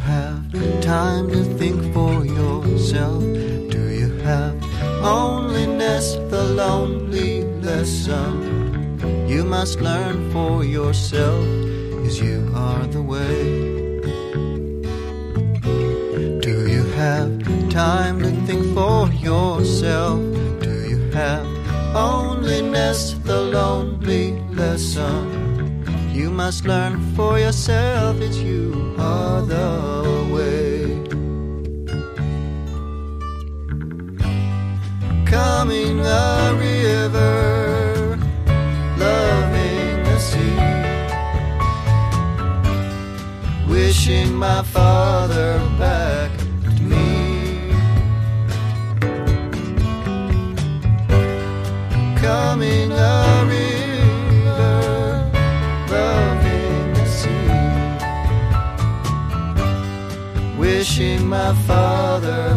have time to think for yourself? Do you have loneliness, the lonely lesson you must learn for yourself? 'Cause you are the way. Do you have time to think for yourself? Do you have loneliness, the lonely lesson you must learn for yourself? It's you are the way. Coming a river, loving the sea, wishing my father back to me. Coming a river, loving the sea, wishing my father